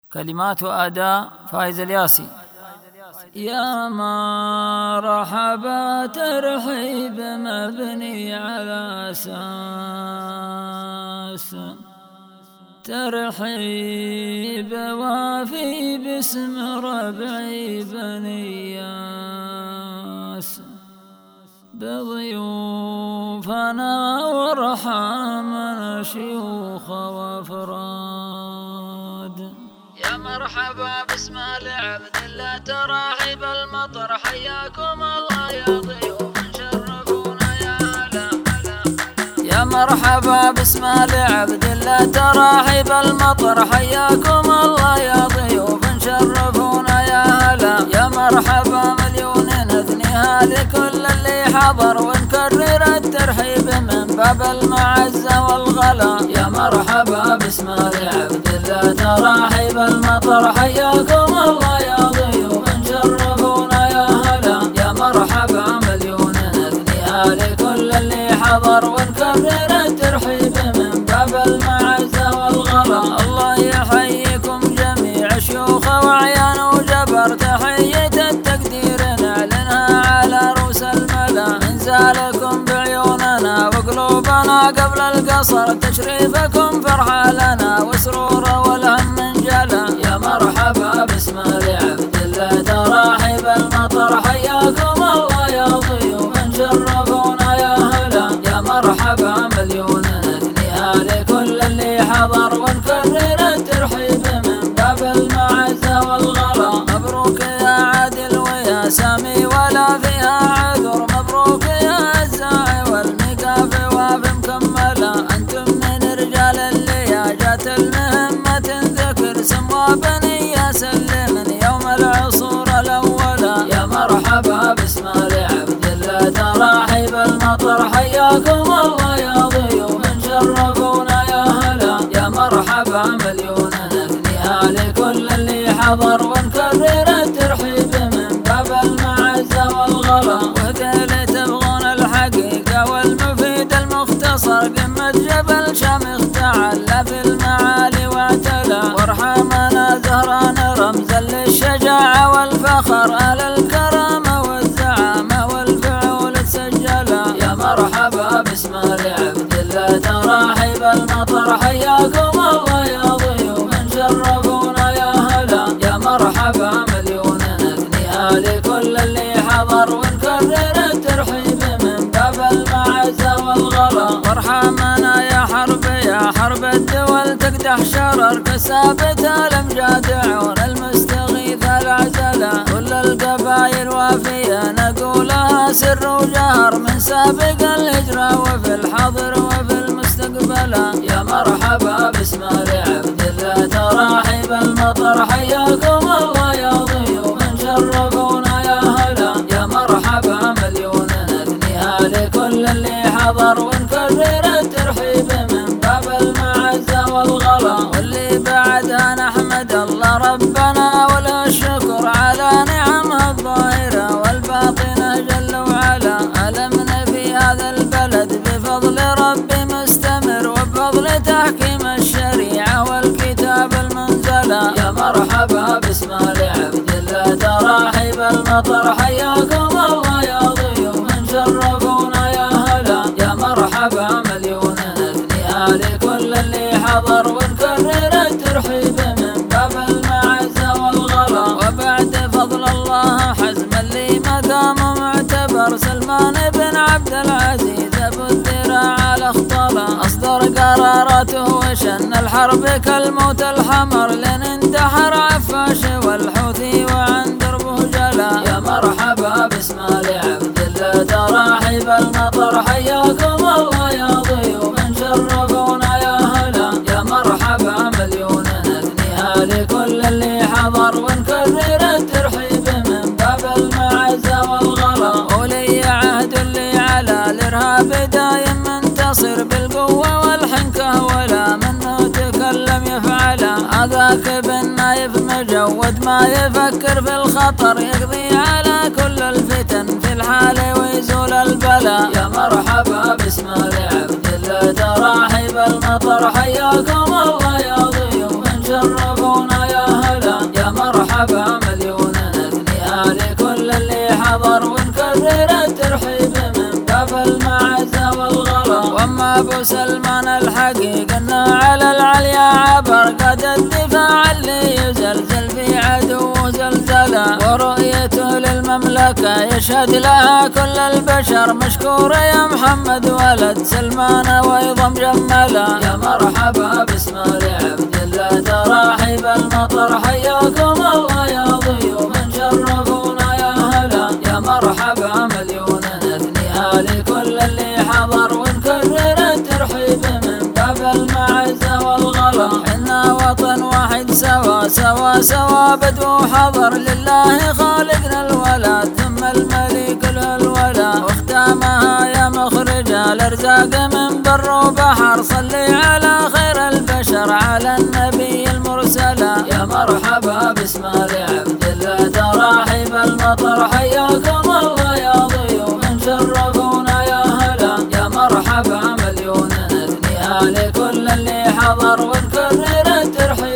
كلمات وأداء فايز الياسي. يا مرحبا ترحيب مبني على أساس، ترحيب وافي باسم ربعي بني ياس، بضيوفنا وارحامنا شيوخ وافراد. يا مرحبا باسم العبد الله تراحيب المطر، حياكم الله يا ضيوف شرفونا يا هلا. يا مرحبا باسم العبد الله تراحيب المطر، حياكم الله يا ضيوف شرفونا يا هلا. يا مرحبا مليون نثنيها لكل اللي حضر، ونكرر الترحيب من باب المعزة والغلا. يا مرحبا باسم العبد الله تراحيب المطر، حياكم الله يا ضيوف شرفونا يا هلا. يا مرحبا مليون نثنيها لكل اللي حضر، ونكرر الترحيب من باب المعزة والغلا. الله يحييكم جميع شيوخ وعيان وجبر، تحية التقدير نعلنها على رؤوس الملا. انزالكم بعيوننا وقلوبنا قبل القصر، تشريفكم فرحة لنا وسرور والهم انجلى. يا مرحبا باسم العبد الله تراحيب المطر، حياكم الله يا ضيوف شرفونا يا هلا. يا مرحبا مليون نثنيها لكل اللي حضر، ونكرر الترحيب من باب المعزة والغلا. مبروك يا عادل ويا سامي ولا فيها عذر، مبروك يا الزاعي والمقافي واف مكملة. انتم من رجال اللي جات المهمة تنذكر، سموا بني سلم من يوم العصور الأولى. يا مرحبا باسم العبد الله تراحيب المطر، حياكم الله يا ضيوف شرفونا يا هلا. يا مرحبا مليون نثنيها لكل اللي حضر، ونكرر الترحيب من باب المعزة والغلا. وذيل تبغون الحقيقة والمفيد المختصر، قمة جبل شامخ تعلى في المعالي واعتلى. وارحامنا زهران رمزا للشجاعة والفخر، أهل الكرامة والزعامة والفعول تسجلا. يا مرحبا باسم العبد الله تراحيب المطر، حياكم الله يا ضيوف شرفونا يا هلا. يا مرحبا مليون نثنيها لكل اللي حضر، ونكرر الترحيب من باب المعزة والغلا. وارحامنا يا حرب الدول تقدح شرر، كثابت الامجاد عون المستغيث العزلة. كل القبائل وافية نقولها سر وجهر، من سابق الهجرة وفي الحاضر وفي المستقبل. يا مرحبا باسم العبد الله تراحيب المطر، حياكم الله يا ضيوف شرفونا يا هلا. يا مرحبا مليون نثنيها لكل اللي حضر، ونكرر الترحيب من باب المعزة والغلا. واللي بعدها نحمد الله ربنا وله الشكر على نعمه الظاهرة والباطنة جل وعلا. ألمنا في هذا البلد بفضل ربي مستمر، وبفضل تحكيم الشريعة والكتاب المنزلة. يا مرحبا باسم العبد الله تراحيب المطر، حياكم الله يا ضيوف شرفونا يا هلا. يا مرحبا مليون نثنيها لكل اللي حضر، ونكرر الترحيب من باب المعزة والغلا. وبعد فضل الله حزم اللي مقامه معتبر، سلمان بن عبد العزيز ابو الذراع الاخضر، اصدر قراراته وشن الحرب كالموت الحمر، لين اندحر عفاش والحوثي وعن دربه جلا. يا مرحبا باسم العبد الله تراحيب المطر، حياكم الله يا ضيوف شرفونا يا هلا. يا مرحبا مليون نثنيها لكل اللي حضر، ونكرر الترحيب من باب المعزة والغلا. ولي عهد اللي على الارهاب دايم منتصر، بالقوة والحنكة ولا منه تكلم يفعله. هذاك بالنايف مجود ما يفكر في الخطر، يقضي على كل الفتن في الحال ويزول البلاء. يا مرحبا باسم العبد الله تراحيب المطر، حياكم الله يا ضيوف شرفونا يا هلا. ابو سلمان الحقيق انه على العليا عبر قد الدفاع اللي يزلزل في عدو زلزله، ورؤيته للمملكه يشهد لها كل البشر مشكور يا محمد ولد سلمان وايضا مجمله. يا مرحبا باسماعيل عبد الله تراحب المطر حياكم الله يا ضيوف شرفونا يا هلا. يا مرحبا مليون نثنيها لكل اللي حضر ونكرر الترحيب من باب المعزة والغلا. حنا وطن واحد سوا سوا سوا بدو حضر لله خالقنا الولد ثم الملك له الولا، واختامها يا مخرج الارزاق من بر وبحر صلي على خير البشر على النبي المرسله. يا مرحبا باسماعيل عبد الله تراحب المطر حياكم الله يا ضيوف شرفونا يا هلا. يا مرحبا مليون نثنيها لكل اللي حضر ونكرر الترحيب